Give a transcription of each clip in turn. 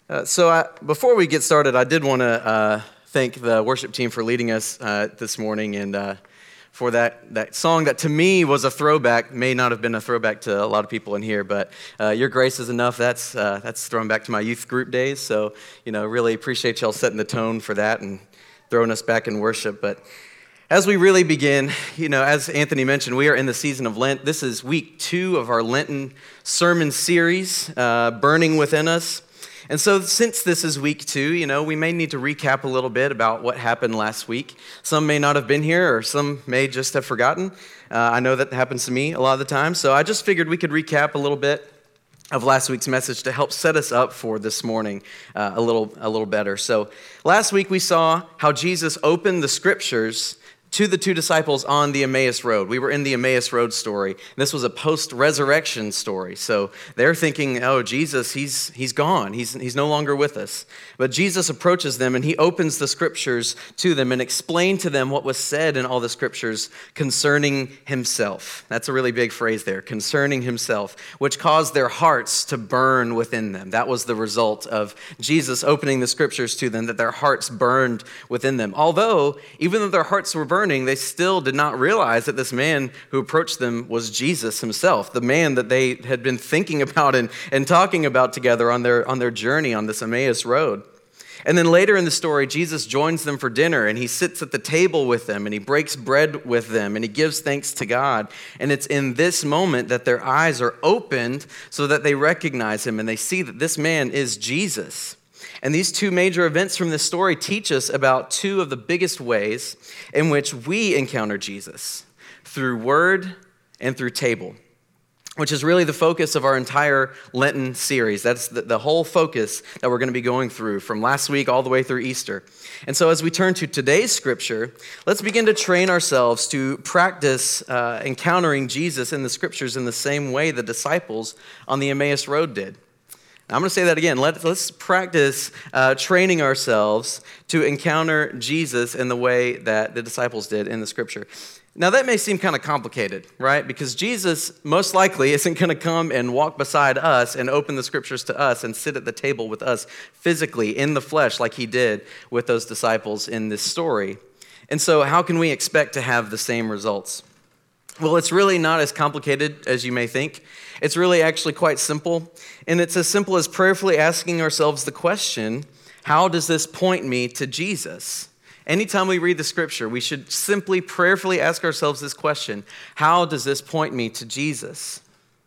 Before we get started, I did want to thank the worship team for leading us this morning and for that song that to me was a throwback. May not have been a throwback to a lot of people in here, but Your Grace is Enough. That's thrown back to my youth group days. So, really appreciate y'all setting the tone for that and throwing us back in worship. But as we really begin, as Anthony mentioned, we are in the season of Lent. This is week 2 of our Lenten sermon series, Burning Within Us. And so since this is week 2, we may need to recap a little bit about what happened last week. Some may not have been here, or some may just have forgotten. I know that happens to me a lot of the time. So I just figured we could recap a little bit of last week's message to help set us up for this morning a little better. So last week we saw how Jesus opened the scriptures to the 2 disciples on the Emmaus Road. We were in the Emmaus Road story. This was a post-resurrection story. So they're thinking, oh, Jesus, he's gone. He's no longer with us. But Jesus approaches them and he opens the scriptures to them and explained to them what was said in all the scriptures concerning himself. That's a really big phrase there, concerning himself, which caused their hearts to burn within them. That was the result of Jesus opening the scriptures to them, that their hearts burned within them. Although, even though their hearts were burning, they still did not realize that this man who approached them was Jesus himself, the man that they had been thinking about and talking about together on their journey on this Emmaus Road. And then later in the story, Jesus joins them for dinner and he sits at the table with them and he breaks bread with them and he gives thanks to God. And it's in this moment that their eyes are opened so that they recognize him and they see that this man is Jesus. And these 2 major events from this story teach us about 2 of the biggest ways in which we encounter Jesus, through word and through table, which is really the focus of our entire Lenten series. That's the whole focus that we're going to be going through from last week all the way through Easter. And so as we turn to today's scripture, let's begin to train ourselves to practice encountering Jesus in the scriptures in the same way the disciples on the Emmaus Road did. I'm going to say that again. Let's practice training ourselves to encounter Jesus in the way that the disciples did in the scripture. Now, that may seem kind of complicated, right? Because Jesus most likely isn't going to come and walk beside us and open the scriptures to us and sit at the table with us physically in the flesh like he did with those disciples in this story. And so how can we expect to have the same results? Well, it's really not as complicated as you may think. It's really actually quite simple. And it's as simple as prayerfully asking ourselves the question, how does this point me to Jesus? Anytime we read the scripture, we should simply prayerfully ask ourselves this question, how does this point me to Jesus?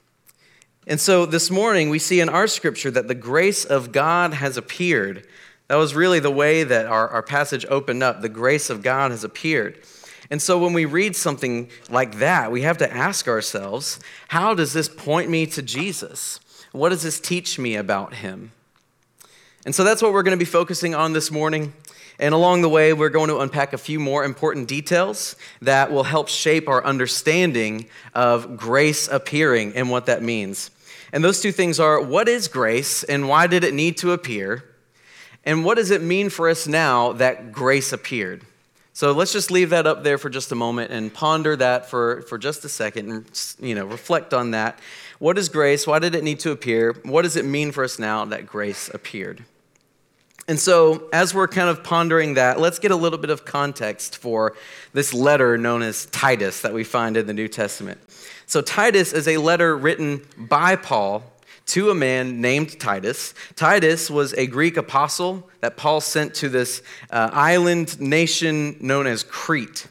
And so this morning, we see in our scripture that the grace of God has appeared. That was really the way that our passage opened up. The grace of God has appeared. And so when we read something like that, we have to ask ourselves, how does this point me to Jesus? What does this teach me about him? And so that's what we're going to be focusing on this morning. And along the way, we're going to unpack a few more important details that will help shape our understanding of grace appearing and what that means. And those 2 things are, what is grace and why did it need to appear? And what does it mean for us now that grace appeared? So let's just leave that up there for just a moment and ponder that for just a second and reflect on that. What is grace? Why did it need to appear? What does it mean for us now that grace appeared? And so as we're kind of pondering that, let's get a little bit of context for this letter known as Titus that we find in the New Testament. So Titus is a letter written by Paul to a man named Titus. Titus was a Greek apostle that Paul sent to this island nation known as Crete,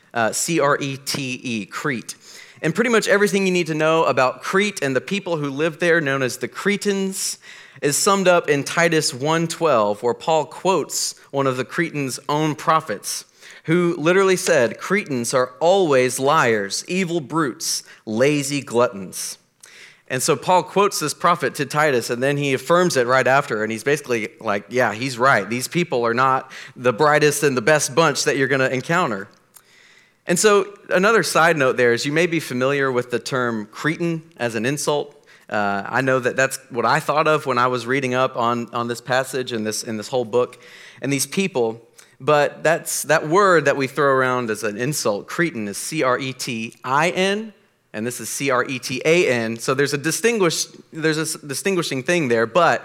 C-R-E-T-E, Crete. And pretty much everything you need to know about Crete and the people who lived there, known as the Cretans, is summed up in Titus 1:12, where Paul quotes one of the Cretans' own prophets, who literally said, Cretans are always liars, evil brutes, lazy gluttons. And so Paul quotes this prophet to Titus, and then he affirms it right after, and he's basically like, yeah, he's right. These people are not the brightest and the best bunch that you're going to encounter. And so another side note there is you may be familiar with the term Cretan as an insult. I know that that's what I thought of when I was reading up on this passage and this whole book and these people. But that word that we throw around as an insult, Cretan, is C-R-E-T-I-N, and this is C-R-E-T-A-N. So there's a distinguishing thing there, but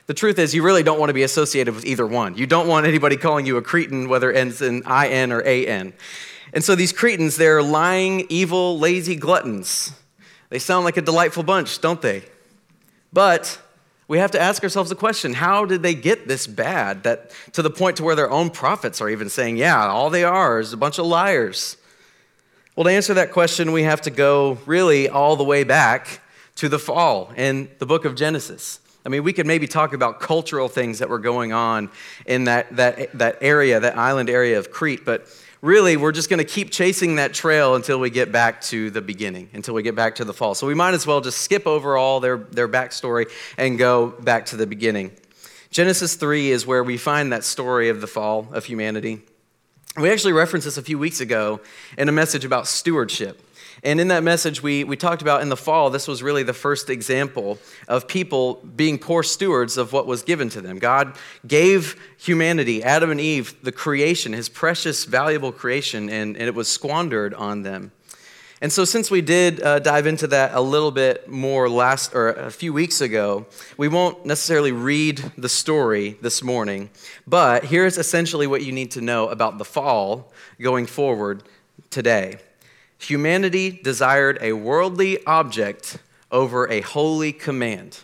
The truth is, you really don't want to be associated with either one. You don't want anybody calling you a Cretan, whether it ends in I-N or A-N. And so these Cretans, they're lying, evil, lazy gluttons. They sound like a delightful bunch, don't they? But we have to ask ourselves the question, how did they get this bad, that to the point to where their own prophets are even saying, yeah, all they are is a bunch of liars? Well, to answer that question, we have to go really all the way back to the fall in the book of Genesis. I mean, we could maybe talk about cultural things that were going on in that area, that island area of Crete, but really, we're just going to keep chasing that trail until we get back to the beginning, until we get back to the fall. So we might as well just skip over all their backstory and go back to the beginning. Genesis 3 is where we find that story of the fall of humanity. We actually referenced this a few weeks ago in a message about stewardship. And in that message, we talked about in the fall, this was really the first example of people being poor stewards of what was given to them. God gave humanity, Adam and Eve, the creation, his precious, valuable creation, and it was squandered on them. And so since we did dive into that a little bit more a few weeks ago, we won't necessarily read the story this morning, but here's essentially what you need to know about the fall going forward today. Humanity desired a worldly object over a holy command.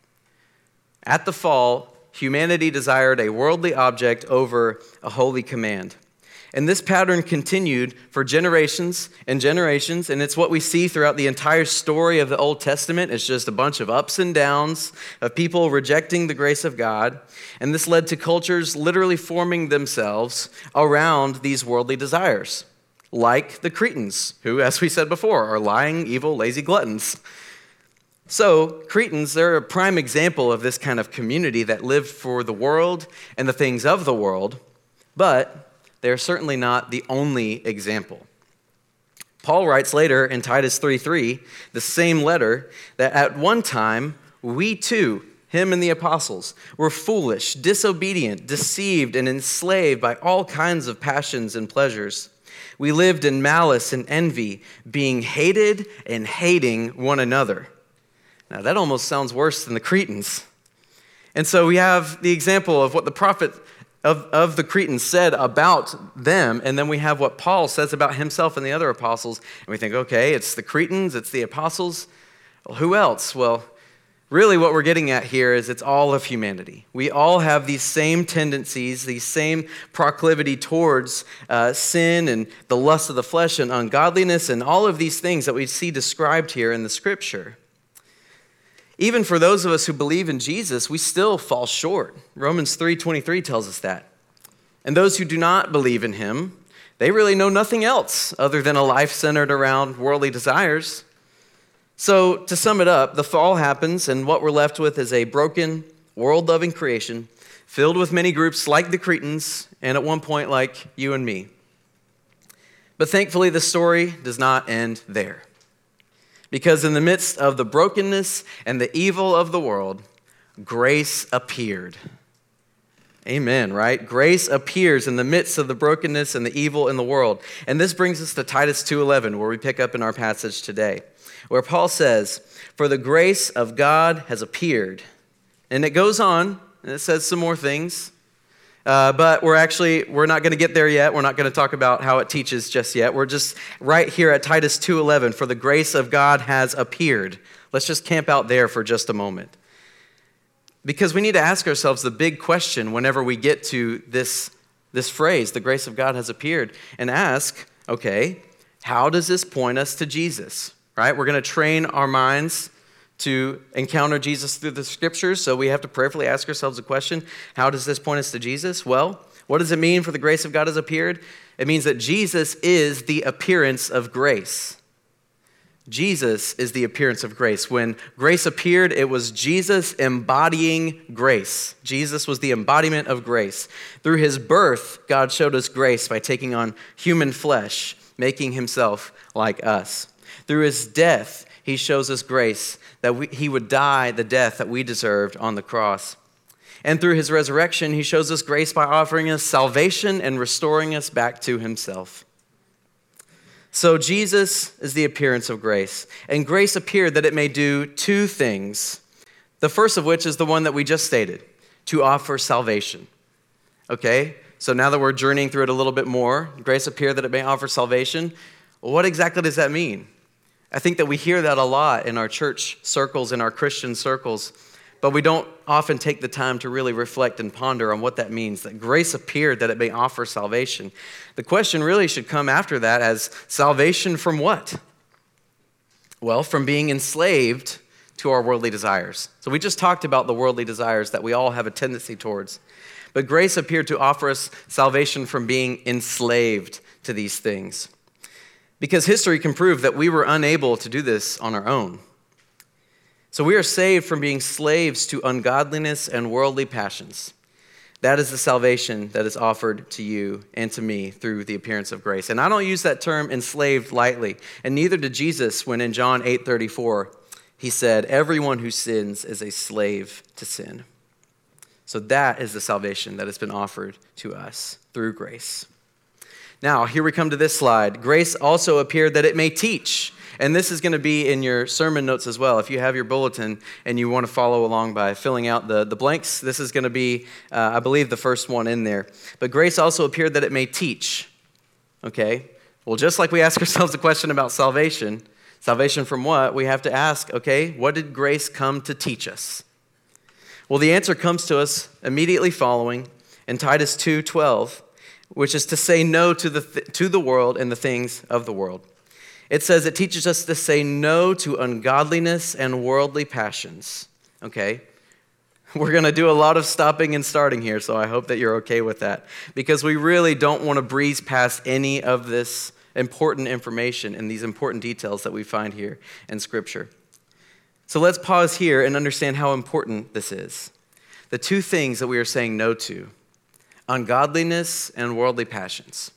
At the fall, humanity desired a worldly object over a holy command. And this pattern continued for generations and generations, and it's what we see throughout the entire story of the Old Testament. It's just a bunch of ups and downs of people rejecting the grace of God, and this led to cultures literally forming themselves around these worldly desires. Like the Cretans, who, as we said before, are lying, evil, lazy gluttons. So, Cretans, they're a prime example of this kind of community that lived for the world and the things of the world, but they're certainly not the only example. Paul writes later in Titus 3:3, the same letter, that at one time, we too, him and the apostles, were foolish, disobedient, deceived, and enslaved by all kinds of passions and pleasures. We lived in malice and envy, being hated and hating one another. Now, that almost sounds worse than the Cretans. And so we have the example of what the prophet of the Cretans said about them, and then we have what Paul says about himself and the other apostles, and we think, okay, it's the Cretans, it's the apostles. Well, who else? Well, really what we're getting at here is it's all of humanity. We all have these same tendencies, these same proclivity towards sin and the lust of the flesh and ungodliness and all of these things that we see described here in the scripture. Even for those of us who believe in Jesus, we still fall short. Romans 3:23 tells us that. And those who do not believe in him, they really know nothing else other than a life centered around worldly desires. So, to sum it up, the fall happens, and what we're left with is a broken, world-loving creation filled with many groups like the Cretans, and at one point like you and me. But thankfully, the story does not end there. Because in the midst of the brokenness and the evil of the world, grace appeared. Amen, right? Grace appears in the midst of the brokenness and the evil in the world. And this brings us to Titus 2:11, where we pick up in our passage today, where Paul says, "For the grace of God has appeared." And it goes on, and it says some more things, but we're not going to get there yet. We're not going to talk about how it teaches just yet. We're just right here at Titus 2:11, "For the grace of God has appeared." Let's just camp out there for just a moment. Because we need to ask ourselves the big question whenever we get to this phrase, "the grace of God has appeared," and ask, okay, how does this point us to Jesus? Right? We're going to train our minds to encounter Jesus through the scriptures, so we have to prayerfully ask ourselves the question, how does this point us to Jesus? Well, what does it mean for the grace of God has appeared? It means that Jesus is the appearance of grace. Jesus is the appearance of grace. When grace appeared, it was Jesus embodying grace. Jesus was the embodiment of grace. Through his birth, God showed us grace by taking on human flesh, making himself like us. Through his death, he shows us grace, that he would die the death that we deserved on the cross. And through his resurrection, he shows us grace by offering us salvation and restoring us back to himself. So Jesus is the appearance of grace. And grace appeared that it may do two things. The first of which is the one that we just stated. to offer salvation. Okay, so now that we're journeying through it a little bit more, grace appeared that it may offer salvation. Well, what exactly does that mean? I think that we hear that a lot in our church circles, in our Christian circles, but we don't often take the time to really reflect and ponder on what that means, that grace appeared that it may offer salvation. The question really should come after that as salvation from what? Well, from being enslaved to our worldly desires. So we just talked about the worldly desires that we all have a tendency towards. But grace appeared to offer us salvation from being enslaved to these things. Because history can prove that we were unable to do this on our own. So we are saved from being slaves to ungodliness and worldly passions. That is the salvation that is offered to you and to me through the appearance of grace. And I don't use that term enslaved lightly, and neither did Jesus when in John 8:34, he said, "Everyone who sins is a slave to sin." So that is the salvation that has been offered to us through grace. Now, here we come to this slide. Grace also appeared that it may teach. And this is going to be in your sermon notes as well. If you have your bulletin and you want to follow along by filling out the blanks, this is going to be, I believe, the first one in there. But grace also appeared that it may teach. Okay? Well, just like we ask ourselves the question about salvation, salvation from what? We have to ask, okay, what did grace come to teach us? Well, the answer comes to us immediately following in Titus 2:12. Which is to say no to the world and the things of the world. It says it teaches us to say no to ungodliness and worldly passions. Okay? We're going to do a lot of stopping and starting here, so I hope that you're okay with that. Because we really don't want to breeze past any of this important information and these important details that we find here in Scripture. So let's pause here and understand how important this is. The two things that we are saying no to: ungodliness and worldly passions.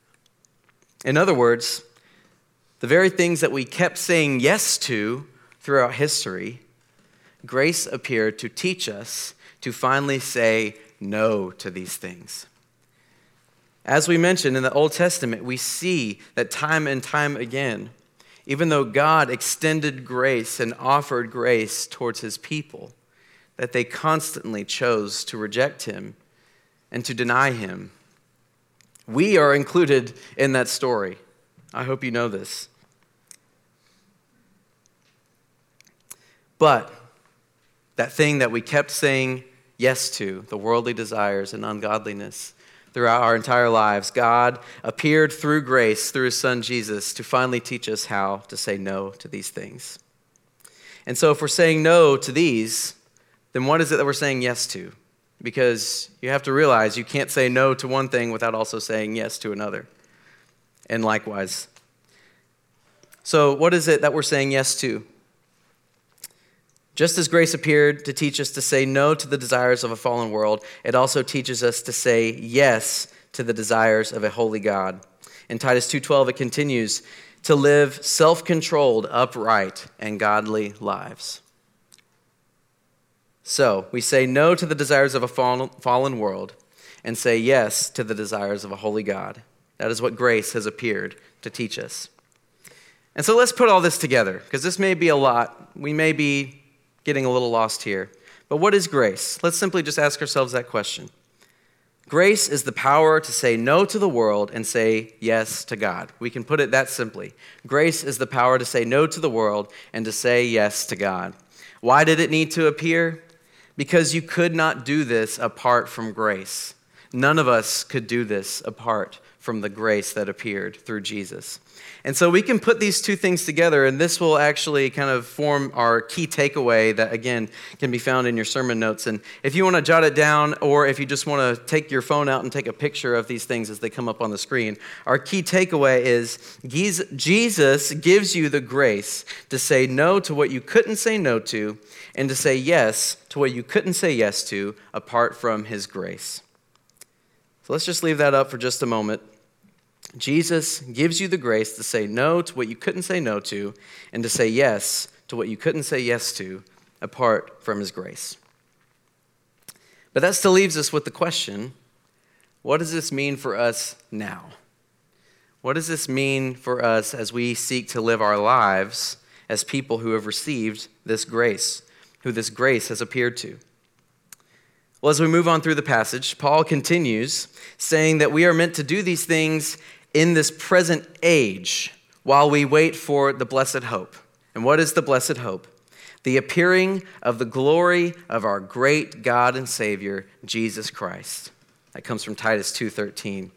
In other words, the very things that we kept saying yes to throughout history, grace appeared to teach us to finally say no to these things. As we mentioned in the Old Testament, we see that time and time again, even though God extended grace and offered grace towards his people, that they constantly chose to reject him and to deny him. We are included in that story. I hope you know this. But that thing that we kept saying yes to, the worldly desires and ungodliness, throughout our entire lives, God appeared through grace, through his son Jesus, to finally teach us how to say no to these things. And so if we're saying no to these, then what is it that we're saying yes to? Because you have to realize you can't say no to one thing without also saying yes to another. And likewise. So what is it that we're saying yes to? Just as grace appeared to teach us to say no to the desires of a fallen world, it also teaches us to say yes to the desires of a holy God. In Titus 2:12, it continues, to live self-controlled, upright, and godly lives. So, we say no to the desires of a fallen world and say yes to the desires of a holy God. That is what grace has appeared to teach us. And so let's put all this together, because this may be a lot. We may be getting a little lost here. But what is grace? Let's simply just ask ourselves that question. Grace is the power to say no to the world and say yes to God. We can put it that simply. Grace is the power to say no to the world and to say yes to God. Why did it need to appear? Because you could not do this apart from grace. None of us could do this apart from the grace that appeared through Jesus. And so we can put these two things together, and this will actually kind of form our key takeaway that, again, can be found in your sermon notes. And if you want to jot it down, or if you just want to take your phone out and take a picture of these things as they come up on the screen, our key takeaway is Jesus gives you the grace to say no to what you couldn't say no to, and to say yes to what you couldn't say yes to apart from his grace. So let's just leave that up for just a moment. Jesus gives you the grace to say no to what you couldn't say no to, and to say yes to what you couldn't say yes to apart from his grace. But that still leaves us with the question, what does this mean for us now? What does this mean for us as we seek to live our lives as people who have received this grace, who this grace has appeared to? Well, as we move on through the passage, Paul continues saying that we are meant to do these things in this present age while we wait for the blessed hope. And what is the blessed hope? The appearing of the glory of our great God and Savior, Jesus Christ. That comes from Titus 2:13.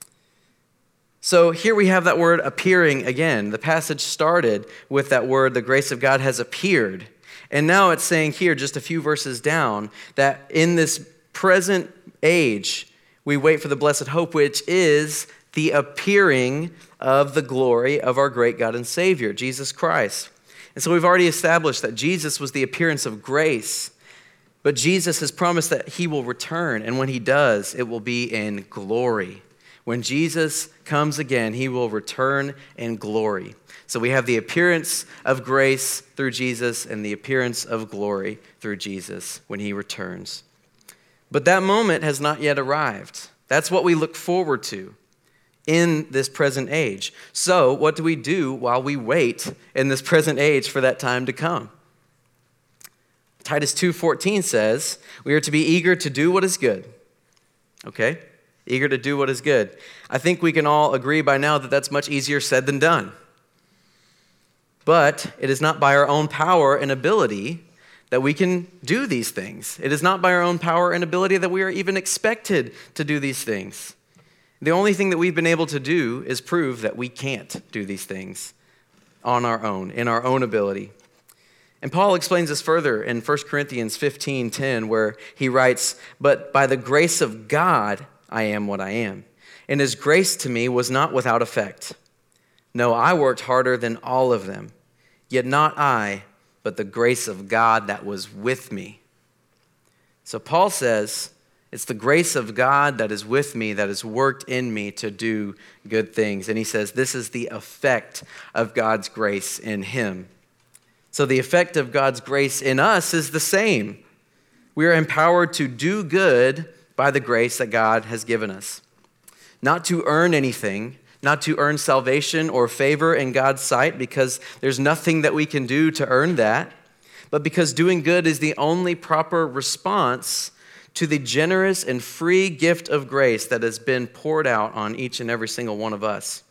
So here we have that word appearing again. The passage started with that word, the grace of God has appeared. And now it's saying here, just a few verses down, that in this present age, we wait for the blessed hope, which is the appearing of the glory of our great God and Savior, Jesus Christ. And so we've already established that Jesus was the appearance of grace, but Jesus has promised that he will return, and when he does, it will be in glory. When Jesus comes again, he will return in glory. So we have the appearance of grace through Jesus and the appearance of glory through Jesus when he returns. But that moment has not yet arrived. That's what we look forward to in this present age. So what do we do while we wait in this present age for that time to come? Titus 2:14 says, we are to be eager to do what is good. Okay? Eager to do what is good. I think we can all agree by now that that's much easier said than done. But it is not by our own power and ability that we can do these things. It is not by our own power and ability that we are even expected to do these things. The only thing that we've been able to do is prove that we can't do these things on our own, in our own ability. And Paul explains this further in 1 Corinthians 15:10, where he writes, "But by the grace of God I am what I am, and his grace to me was not without effect. No, I worked harder than all of them, yet not I, but the grace of God that was with me." So Paul says, it's the grace of God that is with me, that has worked in me to do good things. And he says, this is the effect of God's grace in him. So the effect of God's grace in us is the same. We are empowered to do good by the grace that God has given us. Not to earn anything, not to earn salvation or favor in God's sight, because there's nothing that we can do to earn that, but because doing good is the only proper response to the generous and free gift of grace that has been poured out on each and every single one of us.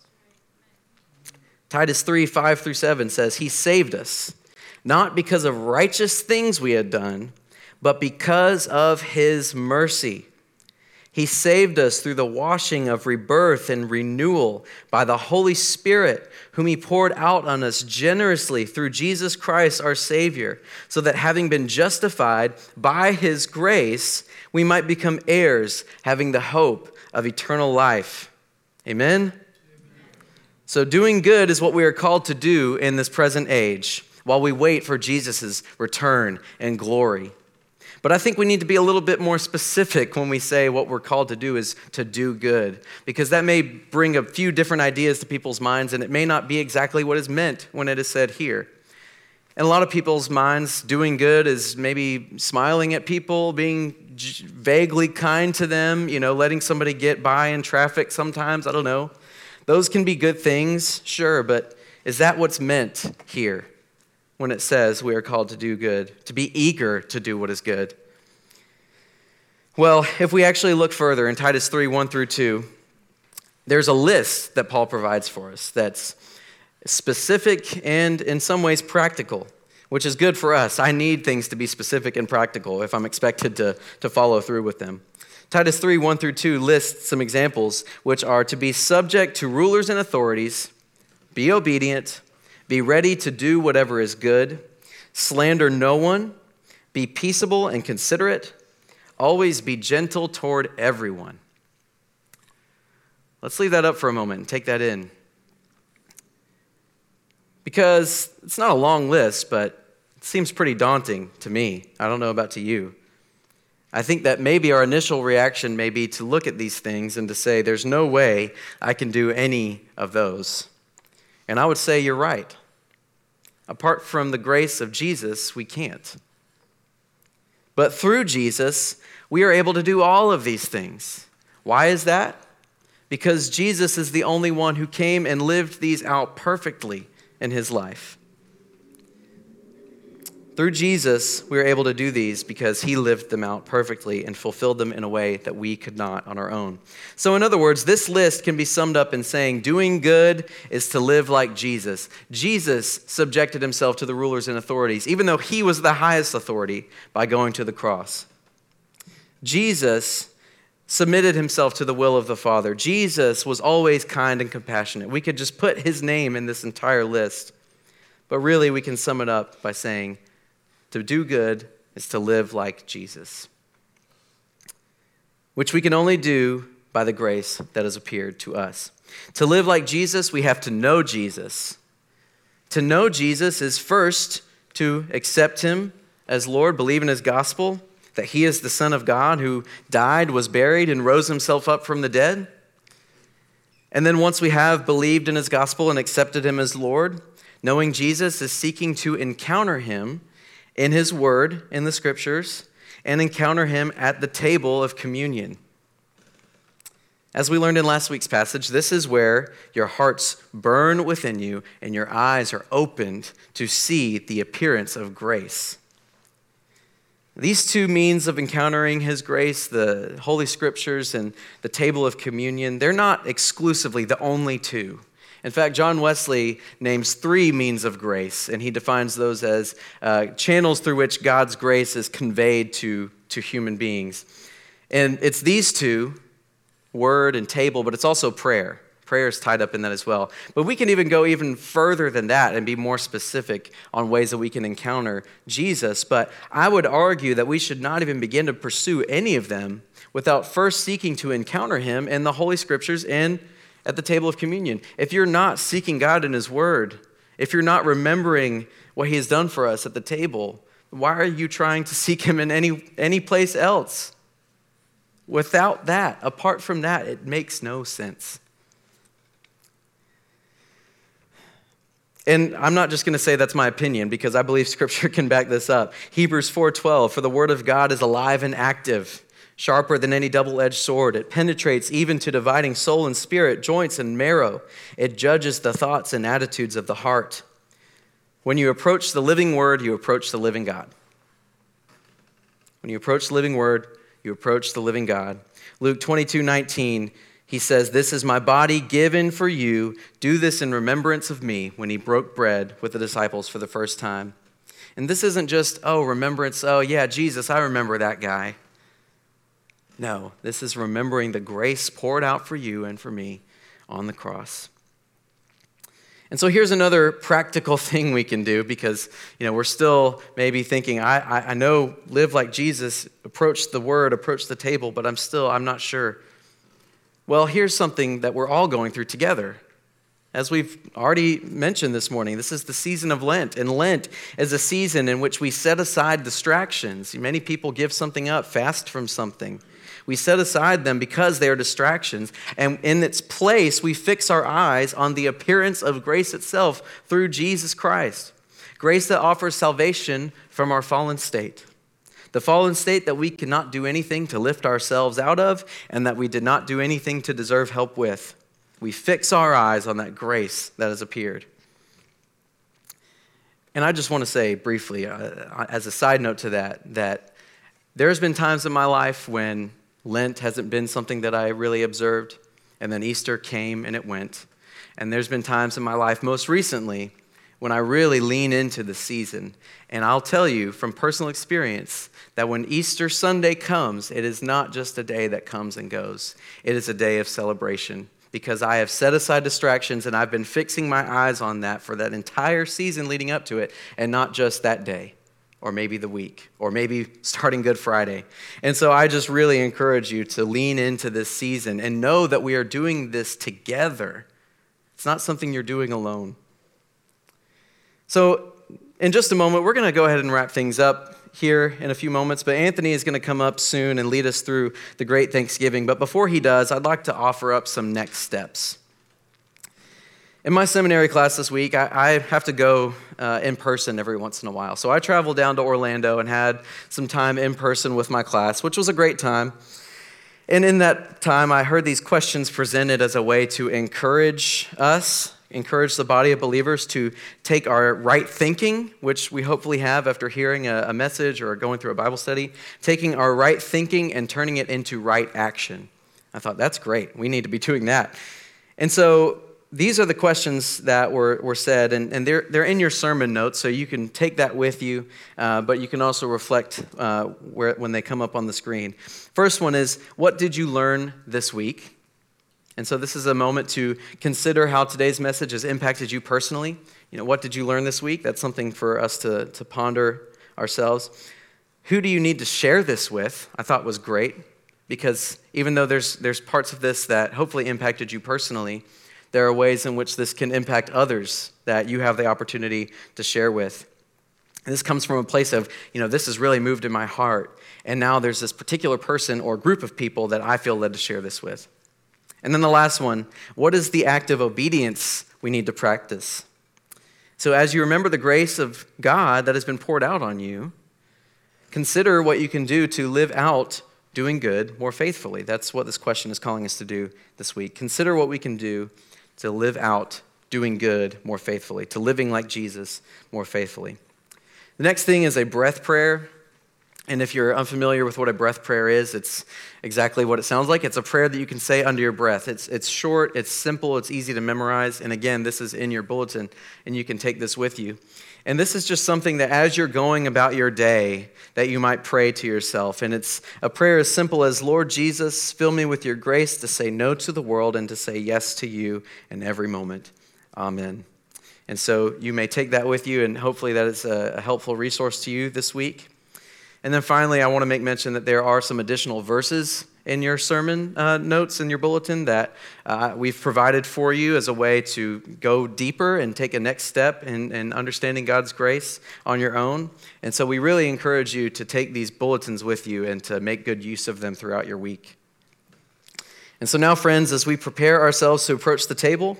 Titus 3:5-7 says, he saved us, not because of righteous things we had done, but because of his mercy. He saved us through the washing of rebirth and renewal by the Holy Spirit, whom he poured out on us generously through Jesus Christ our Savior, so that having been justified by his grace, we might become heirs, having the hope of eternal life. Amen? So doing good is what we are called to do in this present age, while we wait for Jesus' return and glory. But I think we need to be a little bit more specific when we say what we're called to do is to do good, because that may bring a few different ideas to people's minds, and it may not be exactly what is meant when it is said here. In a lot of people's minds, doing good is maybe smiling at people, being vaguely kind to them, letting somebody get by in traffic sometimes, I don't know. Those can be good things, sure, but is that what's meant here? When it says we are called to do good, to be eager to do what is good. Well, if we actually look further in Titus 3:1-2, there's a list that Paul provides for us that's specific and in some ways practical, which is good for us. I need things to be specific and practical if I'm expected to follow through with them. Titus 3:1-2 lists some examples, which are to be subject to rulers and authorities, be obedient, be ready to do whatever is good, slander no one, be peaceable and considerate, always be gentle toward everyone. Let's leave that up for a moment and take that in. Because it's not a long list, but it seems pretty daunting to me. I don't know about to you. I think that maybe our initial reaction may be to look at these things and to say, there's no way I can do any of those. And I would say you're right. Apart from the grace of Jesus, we can't. But through Jesus, we are able to do all of these things. Why is that? Because Jesus is the only one who came and lived these out perfectly in his life. Through Jesus, we are able to do these because he lived them out perfectly and fulfilled them in a way that we could not on our own. So in other words, this list can be summed up in saying doing good is to live like Jesus. Jesus subjected himself to the rulers and authorities, even though he was the highest authority, by going to the cross. Jesus submitted himself to the will of the Father. Jesus was always kind and compassionate. We could just put his name in this entire list, but really we can sum it up by saying, to do good is to live like Jesus, which we can only do by the grace that has appeared to us. To live like Jesus, we have to know Jesus. To know Jesus is first to accept him as Lord, believe in his gospel, that he is the Son of God who died, was buried, and rose himself up from the dead. And then once we have believed in his gospel and accepted him as Lord, knowing Jesus is seeking to encounter him in his word, in the scriptures, and encounter him at the table of communion. As we learned in last week's passage, this is where your hearts burn within you and your eyes are opened to see the appearance of grace. These two means of encountering his grace, the Holy Scriptures and the table of communion, they're not exclusively the only two. In fact, John Wesley names three means of grace, and he defines those as channels through which God's grace is conveyed to human beings. And it's these two, word and table, but it's also prayer. Prayer is tied up in that as well. But we can even go even further than that and be more specific on ways that we can encounter Jesus. But I would argue that we should not even begin to pursue any of them without first seeking to encounter him in the Holy Scriptures and at the table of communion. If you're not seeking God in his word, if you're not remembering what he has done for us at the table, why are you trying to seek him in any place else? Without that, apart from that, it makes no sense. And I'm not just going to say that's my opinion, because I believe Scripture can back this up. Hebrews 4:12, for the word of God is alive and active, sharper than any double-edged sword. It penetrates even to dividing soul and spirit, joints and marrow. It judges the thoughts and attitudes of the heart. When you approach the living word, you approach the living God. When you approach the living word, you approach the living God. Luke 22:19, he says, this is my body given for you. Do this in remembrance of me, when he broke bread with the disciples for the first time. And this isn't just, remembrance, yeah, Jesus, I remember that guy. No, this is remembering the grace poured out for you and for me on the cross. And so here's another practical thing we can do, because we're still maybe thinking, I know, live like Jesus, approach the word, approach the table, but I'm not sure. Well, here's something that we're all going through together. As we've already mentioned this morning, this is the season of Lent, and Lent is a season in which we set aside distractions. Many people give something up, fast from something. We set aside them because they are distractions, and in its place, we fix our eyes on the appearance of grace itself through Jesus Christ. Grace that offers salvation from our fallen state. The fallen state that we cannot do anything to lift ourselves out of, and that we did not do anything to deserve help with. We fix our eyes on that grace that has appeared. And I just want to say briefly, as a side note to that there's been times in my life when Lent hasn't been something that I really observed, and then Easter came and it went. And there's been times in my life, most recently, when I really lean into the season. And I'll tell you from personal experience that when Easter Sunday comes, it is not just a day that comes and goes. It is a day of celebration, because I have set aside distractions and I've been fixing my eyes on that for that entire season leading up to it, and not just that day, or maybe the week, or maybe starting Good Friday. And so I just really encourage you to lean into this season and know that we are doing this together. It's not something you're doing alone. So in just a moment, we're going to go ahead and wrap things up here in a few moments, but Anthony is going to come up soon and lead us through the Great Thanksgiving. But before he does, I'd like to offer up some next steps. In my seminary class this week, I have to go in person every once in a while. So I traveled down to Orlando and had some time in person with my class, which was a great time. And in that time, I heard these questions presented as a way to encourage us, encourage the body of believers to take our right thinking, which we hopefully have after hearing a message or going through a Bible study, taking our right thinking and turning it into right action. I thought, that's great. We need to be doing that. And so these are the questions that were said, and they're in your sermon notes, so you can take that with you, but you can also reflect when they come up on the screen. First one is, what did you learn this week? And so this is a moment to consider how today's message has impacted you personally. What did you learn this week? That's something for us to ponder ourselves. Who do you need to share this with? I thought was great, because even though there's parts of this that hopefully impacted you personally, there are ways in which this can impact others that you have the opportunity to share with. And this comes from a place of, this has really moved in my heart. And now there's this particular person or group of people that I feel led to share this with. And then the last one, what is the act of obedience we need to practice? So as you remember the grace of God that has been poured out on you, consider what you can do to live out doing good more faithfully. That's what this question is calling us to do this week. Consider what we can do to live out doing good more faithfully, to living like Jesus more faithfully. The next thing is a breath prayer. And if you're unfamiliar with what a breath prayer is, it's exactly what it sounds like. It's a prayer that you can say under your breath. It's short, it's simple, it's easy to memorize. And again, this is in your bulletin, and you can take this with you. And this is just something that as you're going about your day, that you might pray to yourself. And it's a prayer as simple as, Lord Jesus, fill me with your grace to say no to the world and to say yes to you in every moment. Amen. And so you may take that with you, and hopefully that is a helpful resource to you this week. And then finally, I want to make mention that there are some additional verses in your sermon notes in your bulletin that we've provided for you as a way to go deeper and take a next step in understanding God's grace on your own. And so we really encourage you to take these bulletins with you and to make good use of them throughout your week. And so now, friends, as we prepare ourselves to approach the table,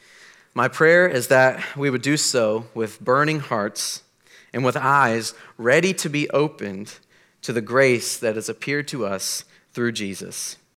my prayer is that we would do so with burning hearts and with eyes ready to be opened to the grace that has appeared to us through Jesus.